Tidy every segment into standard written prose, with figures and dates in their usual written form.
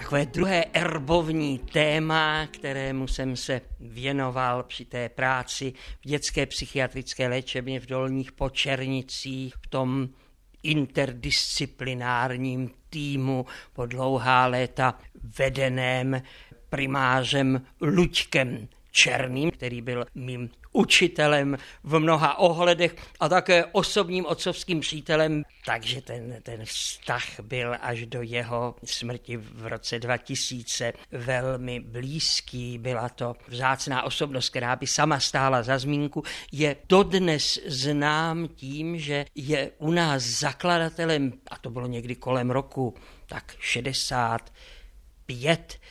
Takové druhé erbovní téma, kterému jsem se věnoval při té práci v dětské psychiatrické léčebně v Dolních Počernicích, v tom interdisciplinárním týmu po dlouhá léta vedeném primářem Luďkem Černým, který byl mým učitelem v mnoha ohledech a také osobním otcovským přítelem, takže ten vztah byl až do jeho smrti v roce 2000 velmi blízký. Byla to vzácná osobnost, která by sama stála za zmínku. Je dodnes znám tím, že je u nás zakladatelem, a to bylo někdy kolem roku tak 65,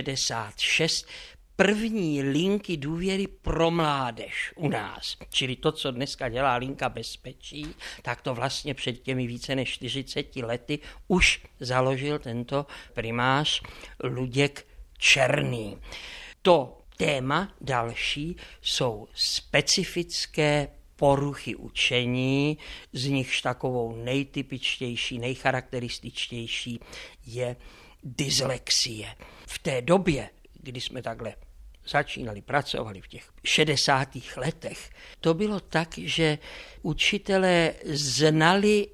66, první linky důvěry pro mládež u nás. Čili to, co dneska dělá linka bezpečí, tak to vlastně před těmi více než 40 lety už založil tento primář Luděk Černý. To téma další jsou specifické poruchy učení, z nichž takovou nejtypičtější, nejcharakterističtější je dyslexie. V té době, kdy jsme takhle začínali, pracovali v těch 60. letech, to bylo tak, že učitelé znali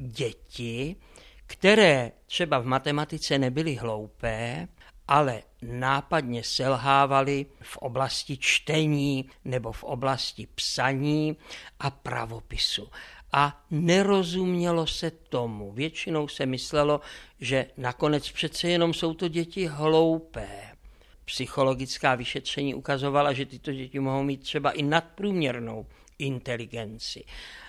děti, které třeba v matematice nebyly hloupé, ale nápadně selhávaly v oblasti čtení nebo v oblasti psaní a pravopisu. A nerozumělo se tomu. Většinou se myslelo, že nakonec přece jenom jsou to děti hloupé. Psychologická vyšetření ukazovala, že tyto děti mohou mít třeba i nadprůměrnou inteligenci.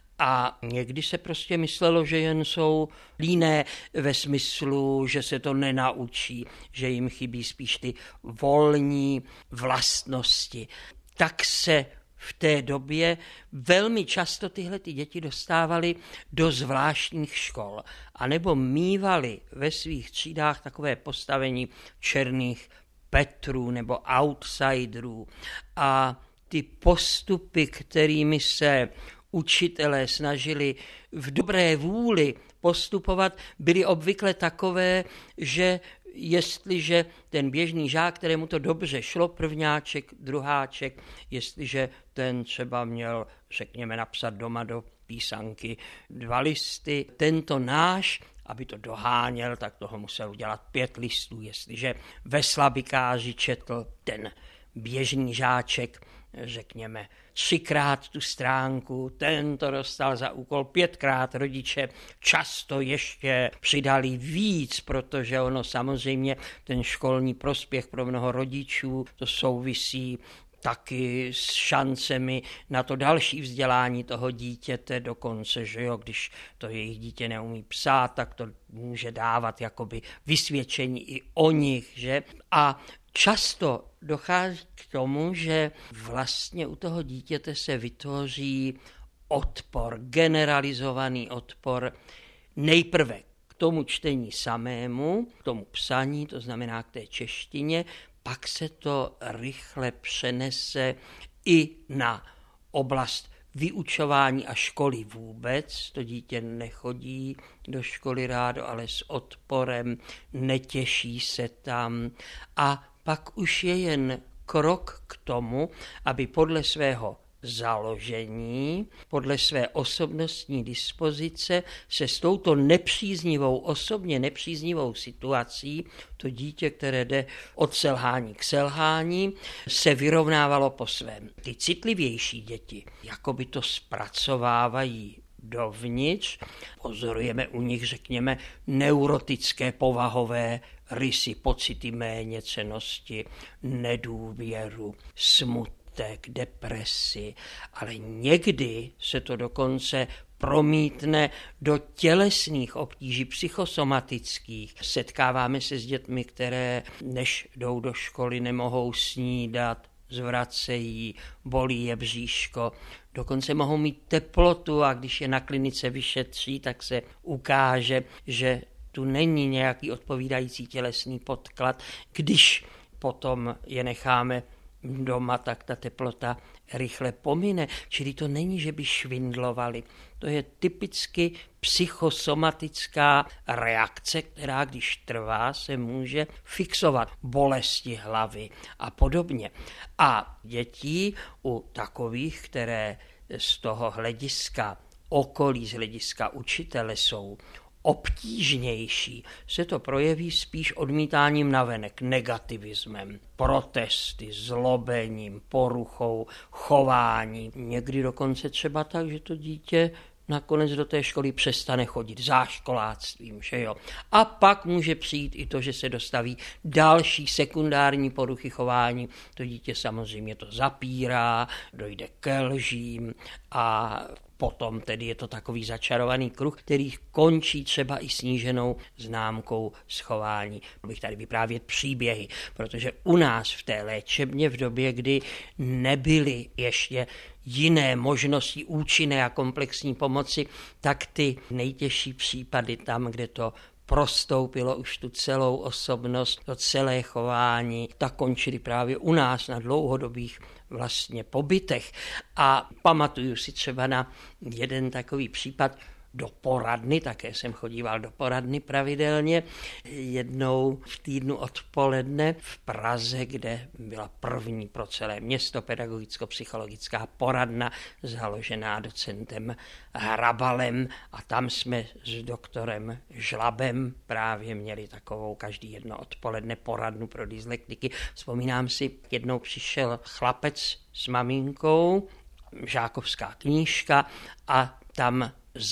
A někdy se prostě myslelo, že jen jsou líné ve smyslu, že se to nenaučí, že jim chybí spíš ty volní vlastnosti. Tak se v té době velmi často tyhle ty děti dostávaly do zvláštních škol, anebo mívaly ve svých třídách takové postavení černých Petrů nebo outsiderů. A ty postupy, kterými se učitelé snažili v dobré vůli postupovat, byly obvykle takové, že jestliže ten běžný žák, kterému to dobře šlo, prvňáček, druháček, jestliže ten třeba měl, řekněme, napsat doma do písanky 2 listy, tento náš, aby to doháněl, tak toho musel udělat 5 listů. Jestliže ve slabikáři četl ten běžný žáček, řekněme, 3krát tu stránku, ten to dostal za úkol 5krát, rodiče často ještě přidali víc, protože ono samozřejmě ten školní prospěch pro mnoho rodičů, to souvisí taky s šancemi na to další vzdělání toho dítěte, dokonce, že jo, když to jejich dítě neumí psát, tak to může dávat jakoby vysvědčení i o nich, že? A často dochází k tomu, že vlastně u toho dítěte se vytvoří odpor, generalizovaný odpor, nejprve k tomu čtení samému, k tomu psaní, to znamená k té češtině, pak se to rychle přenese i na oblast vyučování a školy vůbec. To dítě nechodí do školy rádo, ale s odporem, netěší se tam. A pak už je jen krok k tomu, aby podle svého založení, podle své osobnostní dispozice se s touto nepříznivou, osobně nepříznivou situací, to dítě, které jde od selhání k selhání, se vyrovnávalo po svém. Ty citlivější děti, jakoby to zpracovávají dovnitř, pozorujeme u nich, řekněme, neurotické povahové rysy, pocity méněcennosti, nedůvěru, smutek, depresi, ale někdy se to dokonce promítne do tělesných obtíží psychosomatických. Setkáváme se s dětmi, které než jdou do školy, nemohou snídat, zvracejí, bolí je bříško, dokonce mohou mít teplotu a když je na klinice vyšetří, tak se ukáže, že tu není nějaký odpovídající tělesný podklad. Když potom je necháme doma, tak ta teplota rychle pomine, čili to není, že by švindlovali. To je typicky psychosomatická reakce, která když trvá, se může fixovat, bolesti hlavy a podobně. A děti u takových, které z toho hlediska okolí, z hlediska učitele jsou obtížnější, se to projeví spíš odmítáním navenek, negativismem, protesty, zlobením, poruchou, chování. Někdy dokonce třeba tak, že to dítě nakonec do té školy přestane chodit, záškoláctvím, že jo. A pak může přijít i to, že se dostaví další sekundární poruchy chování. To dítě samozřejmě to zapírá, dojde ke lžím a potom tedy je to takový začarovaný kruh, který končí třeba i sníženou známkou schování. Bych tady vyprávět příběhy, protože u nás v té léčebně v době, kdy nebyly ještě jiné možnosti účinné a komplexní pomoci, tak ty nejtěžší případy tam, kde to prostoupilo už tu celou osobnost, to celé chování, tak končily právě u nás na dlouhodobých vlastně pobytech. A pamatuju si třeba na jeden takový případ do poradny, také jsem chodíval do poradny pravidelně, jednou v týdnu odpoledne v Praze, kde byla první pro celé město pedagogicko-psychologická poradna, založená docentem Hrabalem, a tam jsme s doktorem Žlabem právě měli takovou každý jedno odpoledne poradnu pro dyslektiky. Vzpomínám si, jednou přišel chlapec s maminkou, žákovská knížka, a tam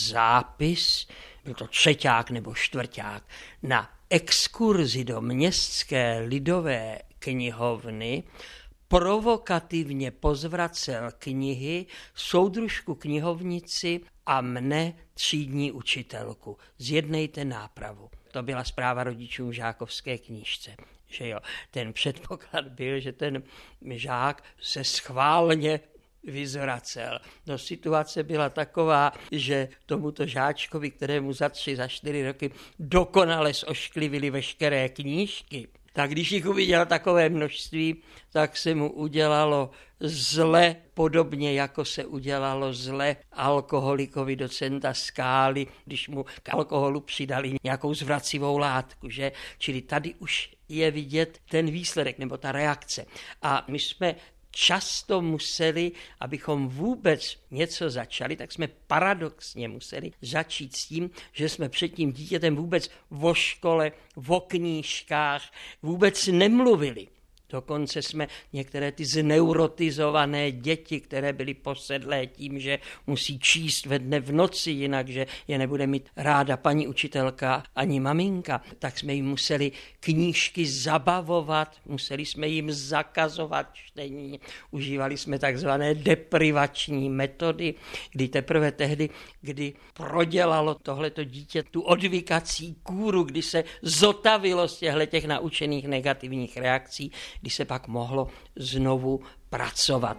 zápis, byl to třeťák nebo čtvrťák, na exkurzi do Městské lidové knihovny provokativně pozvracel knihy, soudružku knihovnici a mne, třídní učitelku. Zjednejte nápravu. To byla zpráva rodičům v žákovské knížce. Že jo, ten předpoklad byl, že ten žák se schválně vyzvracel. No, situace byla taková, že tomuto žáčkovi, kterému za 3, za 4 roky dokonale zošklivili veškeré knížky, tak když jich uviděl takové množství, tak se mu udělalo zle, podobně jako se udělalo zle alkoholikovi docenta Skály, když mu k alkoholu přidali nějakou zvracivou látku, že? Čili tady už je vidět ten výsledek nebo ta reakce. A my jsme často museli, abychom vůbec něco začali, tak jsme paradoxně museli začít s tím, že jsme před tím dítětem vůbec o škole, o knížkách vůbec nemluvili. Dokonce jsme některé ty zneurotizované děti, které byly posedlé tím, že musí číst ve dne v noci, jinak že je nebude mít ráda paní učitelka ani maminka, tak jsme jim museli knížky zabavovat, museli jsme jim zakazovat čtení, užívali jsme takzvané deprivační metody, kdy teprve tehdy, kdy prodělalo tohleto dítě tu odvykací kůru, kdy se zotavilo z těch naučených negativních reakcí, kdy se pak mohlo znovu pracovat.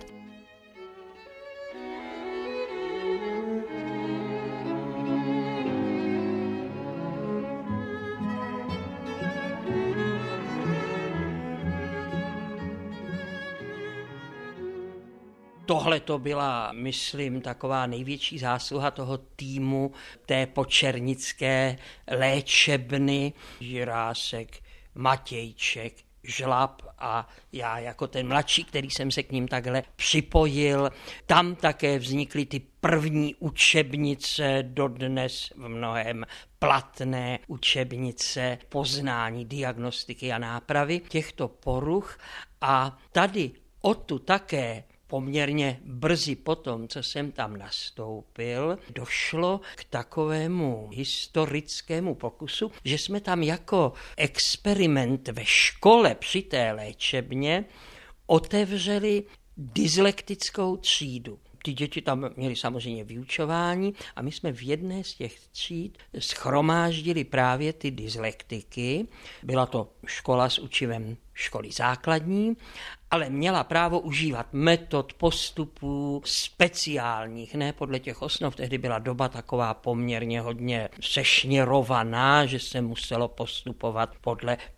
Tohle to byla, myslím, taková největší zásluha toho týmu té počernické léčebny, Žirásek, Matějček, Žlab a já jako ten mladší, který jsem se k ním takhle připojil. Tam také vznikly ty první učebnice, dodnes v mnohém platné učebnice poznání, diagnostiky a nápravy těchto poruch. A tady odtud také poměrně brzy potom, co jsem tam nastoupil, došlo k takovému historickému pokusu, že jsme tam jako experiment ve škole při té léčebně otevřeli dyslektickou třídu. Ty děti tam měly samozřejmě vyučování a my jsme v jedné z těch tříd shromáždili právě ty dyslektiky. Byla to škola s učivem školy základní, ale měla právo užívat metod, postupů speciálních, ne podle těch osnov. Tehdy byla doba taková poměrně hodně sešněrovaná, že se muselo postupovat podle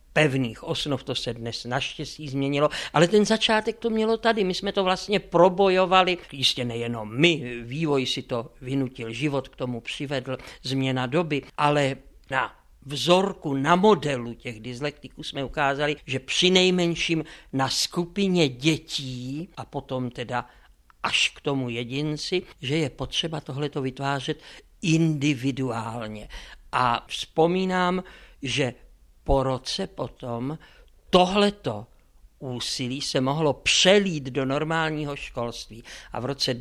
pevných osnov, to se dnes naštěstí změnilo, ale ten začátek to mělo tady, my jsme to vlastně probojovali, jistě nejenom my, vývoj si to vynutil, život k tomu přivedl, změna doby, ale na vzorku, na modelu těch dyslektiků jsme ukázali, že přinejmenším na skupině dětí a potom teda až k tomu jedinci, že je potřeba tohleto vytvářet individuálně. A vzpomínám, že po roce potom tohleto úsilí se mohlo přelít do normálního školství. A v roce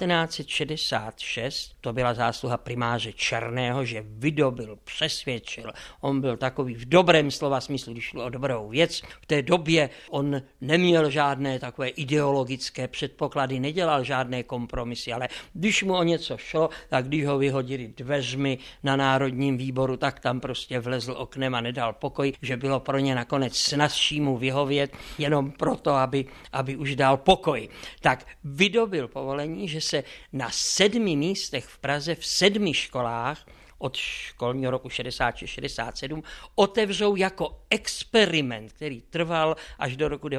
1966, to byla zásluha primáře Černého, že vydobil, přesvědčil, on byl takový v dobrém slova smyslu, když šlo o dobrou věc. V té době on neměl žádné takové ideologické předpoklady, nedělal žádné kompromisy, ale když mu o něco šlo, tak když ho vyhodili dveřmi na Národním výboru, tak tam prostě vlezl oknem a nedal pokoj, že bylo pro ně nakonec snazší mu vyhovět, jenom proto, aby už dal pokoj. Tak vydobil povolení, že se na 7 místech v Praze v 7 školách od školního roku 66-67 otevřou jako experiment, který trval až do roku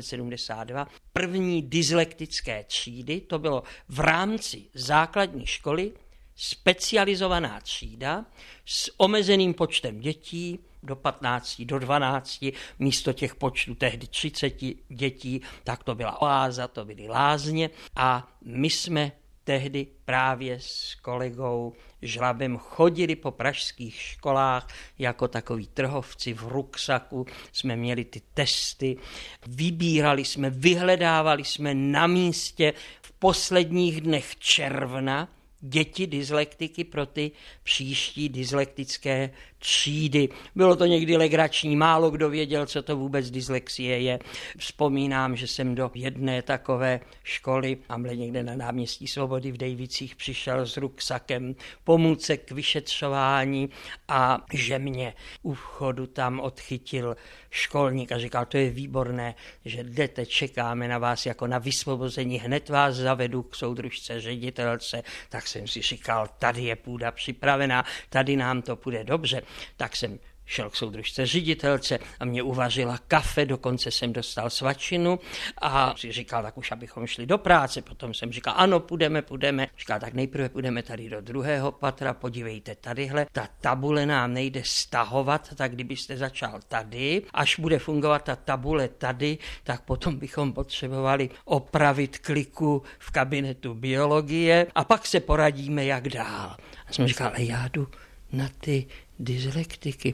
1972, první dyslektické třídy. To bylo v rámci základní školy specializovaná třída s omezeným počtem dětí, do 15, do 12, místo těch počtů tehdy 30 dětí, tak to byla oáza, to byly lázně a my jsme tehdy právě s kolegou Žlabem chodili po pražských školách jako takoví trhovci v ruksaku, jsme měli ty testy, vybírali jsme, vyhledávali jsme na místě v posledních dnech června děti dyslektiky pro ty příští dyslektické třídy. Bylo to někdy legrační, málo kdo věděl, co to vůbec dyslexie je. Vzpomínám, že jsem do jedné takové školy, tamhle někde na náměstí Svobody v Dejvicích, přišel s ruksakem pomůcek k vyšetřování a že mě u vchodu tam odchytil školník a říkal, to je výborné, že jdete, čekáme na vás jako na vysvobození, hned vás zavedu k soudružce, ředitelce, tak jsem si říkal, tady je půda připravená, tady nám to půjde dobře. Tak jsem šel k soudružce ředitelce a mě uvařila kafe, dokonce jsem dostal svačinu a si říkal, tak už abychom šli do práce. Potom jsem říkal, ano, půjdeme. Říkal, tak nejprve půjdeme tady do 2. patra, podívejte tadyhle, ta tabule nám nejde stahovat, tak kdybyste začal tady, až bude fungovat ta tabule tady, tak potom bychom potřebovali opravit kliku v kabinetu biologie a pak se poradíme, jak dál. A jsem říkal, ale já jdu na ty dyslektiky.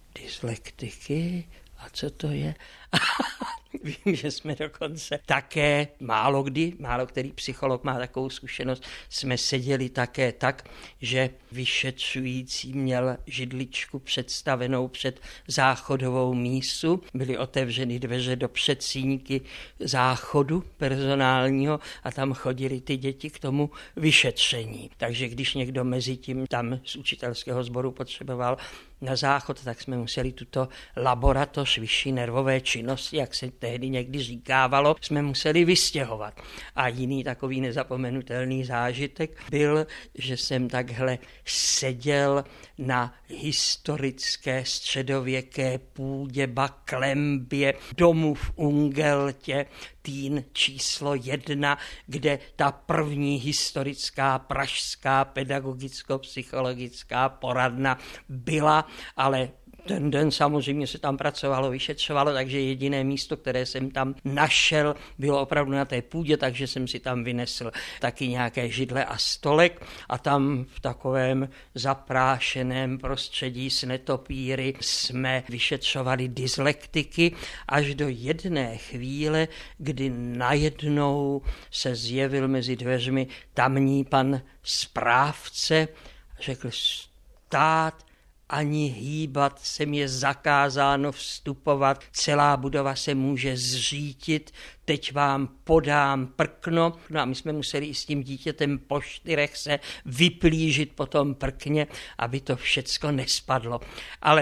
Dyslektiky? A co to je? Vím, že jsme dokonce také málo který psycholog má takovou zkušenost, jsme seděli také tak, že vyšetřující měl židličku představenou před záchodovou mísu, byly otevřeny dveře do předsíňky záchodu personálního a tam chodili ty děti k tomu vyšetření. Takže když někdo mezi tím tam z učitelského sboru potřeboval na záchod, tak jsme museli tuto laboratoř vyšší nervové činnosti, jak se tehdy někdy říkávalo, jsme museli vystěhovat. A jiný takový nezapomenutelný zážitek byl, že jsem takhle seděl na historické středověké půdě Baklembě domu v Ungeltě, Týn číslo 1, kde ta první historická pražská pedagogicko-psychologická poradna byla, ale ten den samozřejmě se tam pracovalo, vyšetřovalo, takže jediné místo, které jsem tam našel, bylo opravdu na té půdě, takže jsem si tam vynesl taky nějaké židle a stolek a tam v takovém zaprášeném prostředí s netopíry jsme vyšetřovali dyslektiky až do jedné chvíle, kdy najednou se zjevil mezi dveřmi tamní pan správce, řekl stát, ani hýbat se mi je zakázáno vstupovat, celá budova se může zřítit, teď vám podám prkno. No a my jsme museli i s tím dítětem po 4 se vyplížit po tom prkně, aby to všecko nespadlo. Ale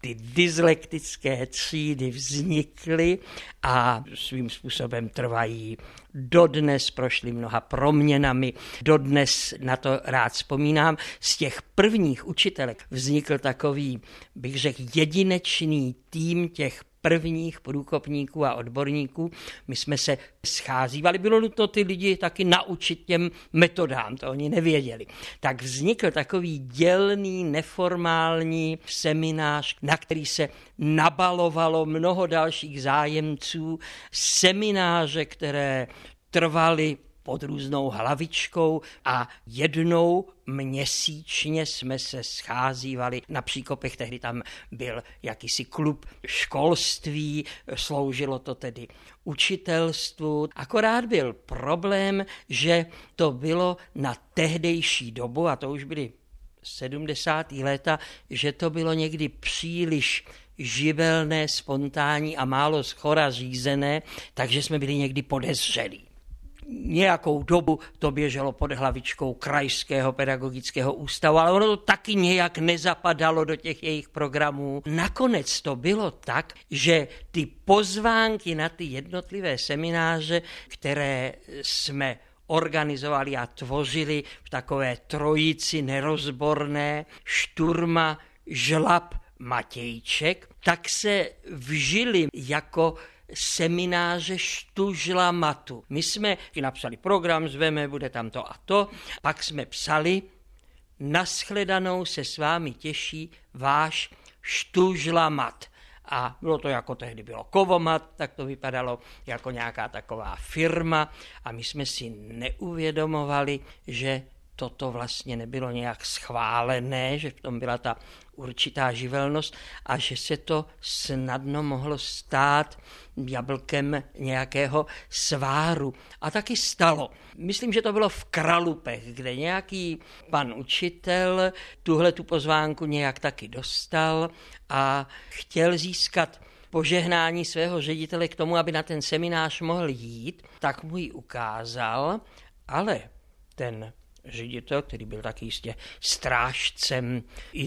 ty dyslektické třídy vznikly a svým způsobem trvají dodnes, prošly mnoha proměnami, dodnes na to rád vzpomínám. Z těch prvních učitelek vznikl takový, bych řekl, jedinečný tým těch prvních průkopníků a odborníků. My jsme se scházívali, bylo nutno ty lidi taky naučit těm metodám, to oni nevěděli. Tak vznikl takový dělný, neformální seminář, na který se nabalovalo mnoho dalších zájemců, semináře, které trvaly pod různou hlavičkou a jednou měsíčně jsme se scházívali na Příkopech, tehdy tam byl jakýsi klub školství, sloužilo to tedy učitelstvu. Akorát byl problém, že to bylo na tehdejší dobu, a to už byly 70. léta, že to bylo někdy příliš živelné, spontánní a málo zchora řízené, takže jsme byli někdy podezřelí. Nějakou dobu to běželo pod hlavičkou Krajského pedagogického ústavu, ale ono to taky nějak nezapadalo do těch jejich programů. Nakonec to bylo tak, že ty pozvánky na ty jednotlivé semináře, které jsme organizovali a tvořili v takové trojici nerozborné, Šturma, Žlab, Matějček, tak se vžili jako semináře Štužla Matu. My jsme napsali program, zveme, bude tam to a to, pak jsme psali: Naschledanou se s vámi těší váš Štužla Mat. A bylo to jako tehdy bylo Kovomat, tak to vypadalo jako nějaká taková firma a my jsme si neuvědomovali, že toto vlastně nebylo nějak schválené, že v tom byla ta určitá živelnost a že se to snadno mohlo stát jablkem nějakého sváru. A taky stalo. Myslím, že to bylo v Kralupech, kde nějaký pan učitel tuhle tu pozvánku nějak taky dostal a chtěl získat požehnání svého ředitele k tomu, aby na ten seminář mohl jít, tak mu ji ukázal, ale ten ředitel, který byl taky jistě strážcem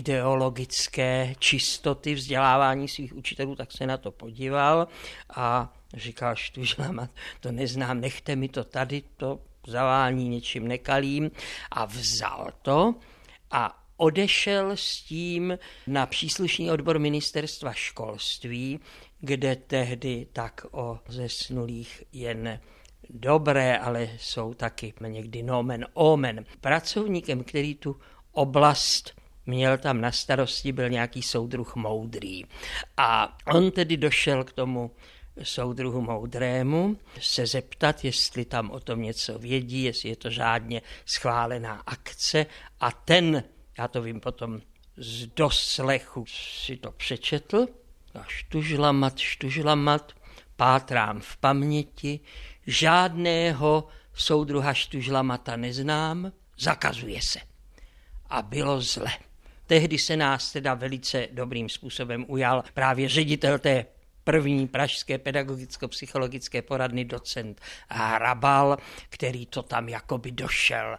ideologické čistoty vzdělávání svých učitelů, tak se na to podíval a říkal: Štužla, to neznám, nechte mi to tady, to zavání něčím nekalým. A vzal to a odešel s tím na příslušný odbor ministerstva školství, kde tehdy tak o zesnulých jen dobré, ale jsou taky někdy nomen omen. Pracovníkem, který tu oblast měl tam na starosti, byl nějaký soudruh Moudrý. A on tedy došel k tomu soudruhu Moudrému se zeptat, jestli tam o tom něco vědí, jestli je to řádně schválená akce. A ten, já to vím potom z doslechu, si to přečetl. A štužlamat, pátrám v paměti, žádného soudruha Štužlamata neznám, zakazuje se. A bylo zle. Tehdy se nás teda velice dobrým způsobem ujal právě ředitel té první pražské pedagogicko-psychologické poradny, docent Hrabal, který to tam jakoby došel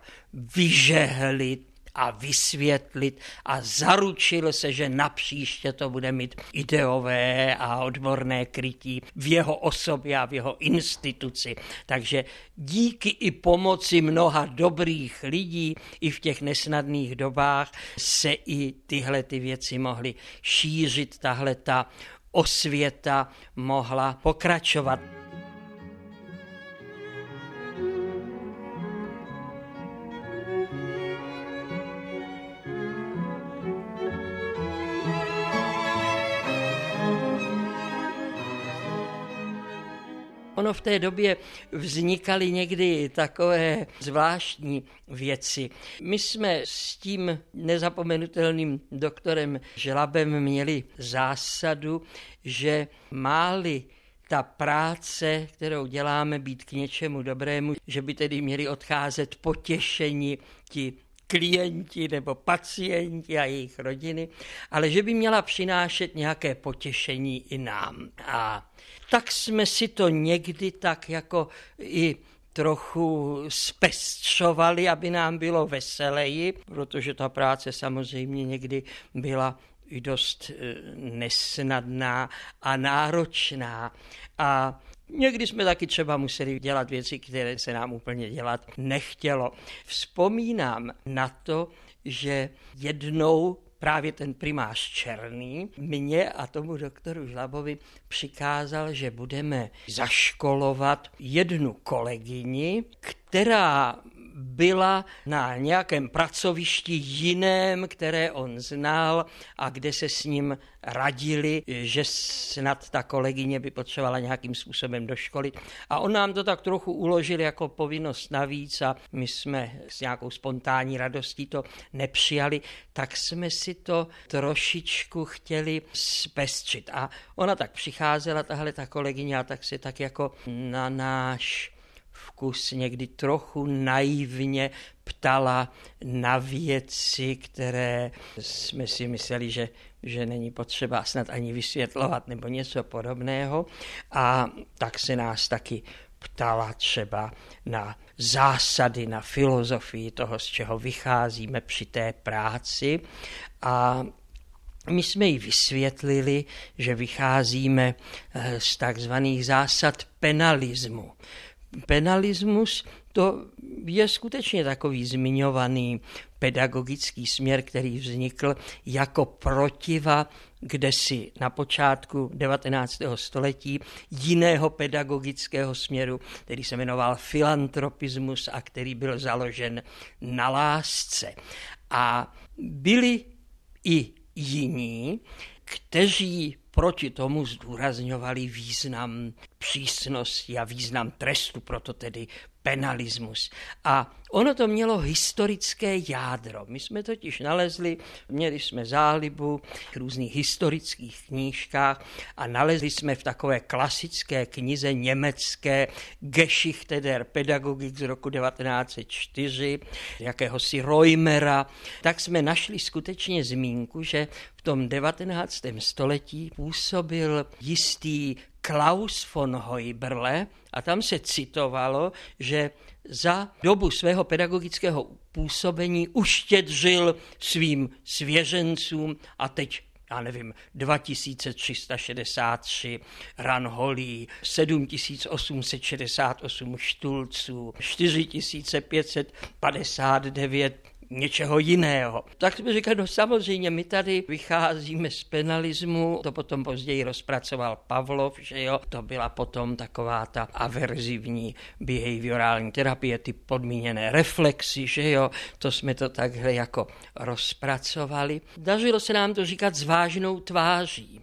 vyžehlit a vysvětlit a zaručil se, že napříště to bude mít ideové a odborné krytí v jeho osobě a v jeho instituci. Takže díky i pomoci mnoha dobrých lidí i v těch nesnadných dobách se i tyhle ty věci mohly šířit, tahle ta osvěta mohla pokračovat. Ono v té době vznikaly někdy takové zvláštní věci. My jsme s tím nezapomenutelným doktorem Žlabem měli zásadu, že máli ta práce, kterou děláme, být k něčemu dobrému, že by tedy měli odcházet potěšeni ti klienti nebo pacienti a jejich rodiny, ale že by měla přinášet nějaké potěšení i nám. A tak jsme si to někdy tak jako i trochu zpestřovali, aby nám bylo veseleji, protože ta práce samozřejmě někdy byla i dost nesnadná a náročná. A někdy jsme taky třeba museli dělat věci, které se nám úplně dělat nechtělo. Vzpomínám na to, že jednou právě ten primář Černý mě a tomu doktoru Žlabovi přikázal, že budeme zaškolovat jednu kolegyni, která byla na nějakém pracovišti jiném, které on znal a kde se s ním radili, že snad ta kolegyně by potřebovala nějakým způsobem doškolit. A on nám to tak trochu uložil jako povinnost navíc a my jsme s nějakou spontánní radostí to nepřijali, tak jsme si to trošičku chtěli zpestřit. A ona tak přicházela, tahle ta kolegyně, a tak se tak jako na náš vkus někdy trochu naivně ptala na věci, které jsme si mysleli, že není potřeba snad ani vysvětlovat nebo něco podobného. A tak se nás taky ptala třeba na zásady, na filozofii toho, z čeho vycházíme při té práci. A my jsme jí vysvětlili, že vycházíme z takzvaných zásad penalismu. Penalismus to je skutečně takový zmiňovaný pedagogický směr, který vznikl jako protiva kdesi na počátku 19. století jiného pedagogického směru, který se jmenoval filantropismus a který byl založen na lásce. A byli i jiní, kteří proti tomu zdůrazňovali význam přísnosti a význam trestu, proto tedy penalismus. A ono to mělo historické jádro. My jsme totiž nalezli, měli jsme zálibu v různých historických knížkách a nalezli jsme v takové klasické knize německé Geschichte der Pädagogik z roku 1904, jakéhosi Reumera, tak jsme našli skutečně zmínku, že v tom 19. století působil jistý Klaus von Heuberle a tam se citovalo, že za dobu svého pedagogického působení uštědřil svým svěřencům a teď, já nevím, 2363 ranholí, 7868 štulců, 4559 něčeho jiného. Tak jsme říkali, no samozřejmě, my tady vycházíme z penalismu, to potom později rozpracoval Pavlov, že jo, to byla potom taková ta averzivní behaviorální terapie, ty podmíněné reflexy, že jo, to jsme to takhle jako rozpracovali. Dařilo se nám to říkat s vážnou tváří.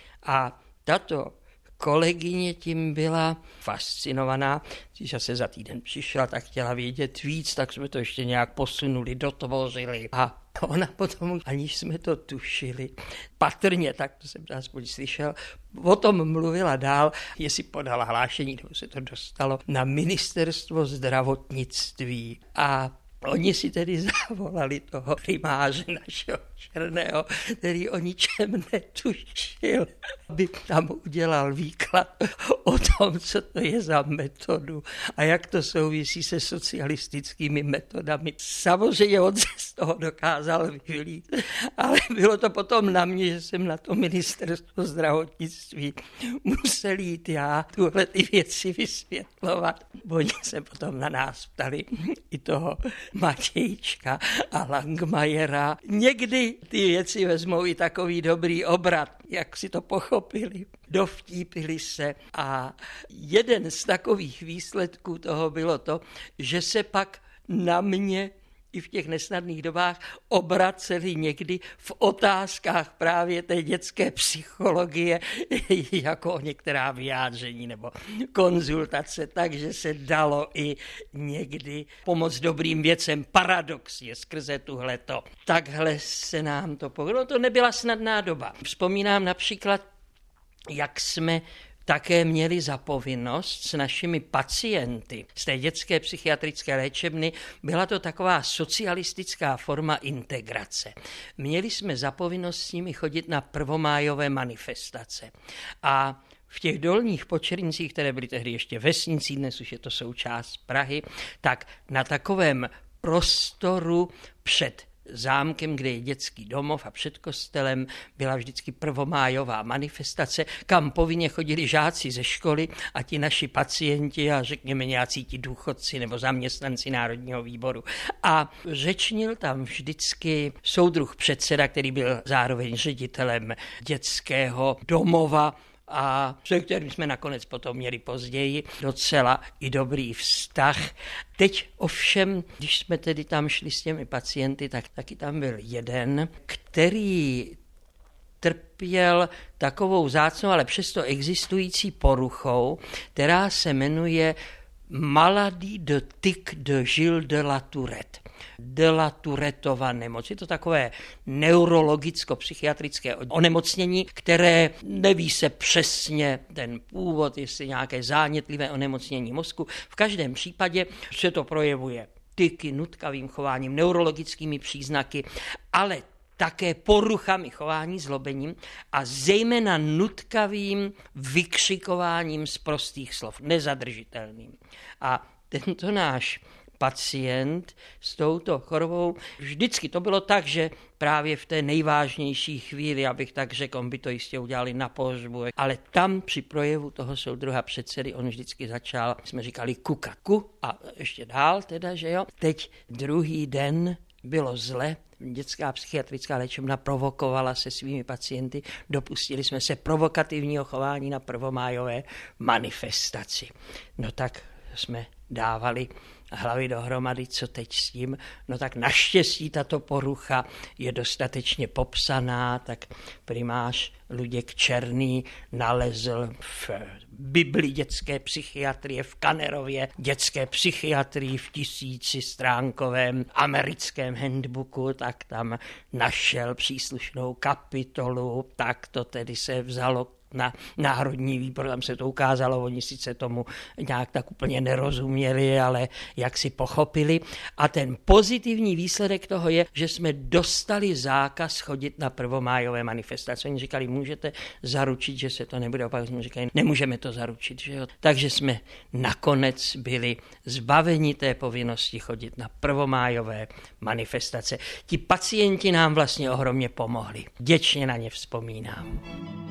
A tato kolegyně tím byla fascinovaná. Když se za týden přišla, tak chtěla vědět víc, tak jsme to ještě nějak posunuli, dotvořili. A ona potom, aniž jsme to tušili, patrně, tak to jsem aspoň slyšel, o tom mluvila dál, jestli podala hlášení, nebo se to dostalo na ministerstvo zdravotnictví. A oni si tedy zavolali toho primáře našeho Černého, který o ničem netušil, aby tam udělal výklad o tom, co to je za metodu a jak to souvisí se socialistickými metodami. Samozřejmě on se z toho dokázal vyvlít, ale bylo to potom na mě, že jsem na to ministerstvo zdravotnictví musel jít já tuhle ty věci vysvětlovat. Oni se potom na nás ptali i toho Matějčka a Langmajera. Někdy ty věci vezmou i takový dobrý obrat, jak si to pochopili. Dovtípili se a jeden z takových výsledků toho bylo to, že se pak na mě i v těch nesnadných dobách obraceli někdy v otázkách právě té dětské psychologie jako o některá vyjádření nebo konzultace, takže se dalo i někdy pomoct dobrým věcem paradoxně skrze tuhleto. Takhle se nám to povedlo. To nebyla snadná doba. Vzpomínám například, jak jsme také měli za povinnost s našimi pacienty z té dětské psychiatrické léčebny, byla to taková socialistická forma integrace. Měli jsme za povinnost s nimi chodit na prvomájové manifestace. A v těch dolních Počernicích, které byly tehdy ještě vesnicí, dnes už je to součást Prahy, tak na takovém prostoru před zámkem, kde je dětský domov a před kostelem byla vždycky prvomájová manifestace, kam povinně chodili žáci ze školy a ti naši pacienti a řekněme nějací ti důchodci nebo zaměstnanci Národního výboru. A řečnil tam vždycky soudruh předseda, který byl zároveň ředitelem dětského domova, a se kterým jsme nakonec potom měli později docela i dobrý vztah. Teď ovšem, když jsme tedy tam šli s těmi pacienty, tak taky tam byl jeden, který trpěl takovou vzácnou, ale přesto existující poruchou, která se jmenuje Maladie de tic de Gilles de la Tourette. De la Tourettova nemoc. Je to takové neurologicko-psychiatrické onemocnění, které neví se přesně ten původ, jestli nějaké zánětlivé onemocnění mozku. V každém případě se to projevuje tiky, nutkavým chováním, neurologickými příznaky, ale také poruchami chování, zlobením a zejména nutkavým vykřikováním z prostých slov, nezadržitelným. A tento náš pacient s touto chorobou, vždycky to bylo tak, že právě v té nejvážnější chvíli, abych tak řekl, on by to jistě udělali na pohřbu, ale tam při projevu toho soudruha předsedy on vždycky začal, jsme říkali kukaku a ještě dál teda, že jo. Teď druhý den bylo zle, dětská psychiatrická léčebna provokovala se svými pacienty, dopustili jsme se provokativního chování na prvomájové manifestaci. No tak jsme dávali hlavy dohromady, co teď s tím. No tak naštěstí tato porucha je dostatečně popsaná, tak primář Luděk Černý nalezl v Bibli dětské psychiatrie v Kannerově dětské psychiatrii v 1000stránkovém americkém handbooku, tak tam našel příslušnou kapitolu, tak to tedy se vzalo na Národní výbor, tam se to ukázalo, oni sice tomu nějak tak úplně nerozuměli, ale jak si pochopili. A ten pozitivní výsledek toho je, že jsme dostali zákaz chodit na prvomájové manifestace. Oni říkali, můžete zaručit, že se to nebude opakovat. Jsme říkali, nemůžeme to zaručit. Že jo? Takže jsme nakonec byli zbaveni té povinnosti chodit na prvomájové manifestace. Ti pacienti nám vlastně ohromně pomohli. Vděčně na ně vzpomínám.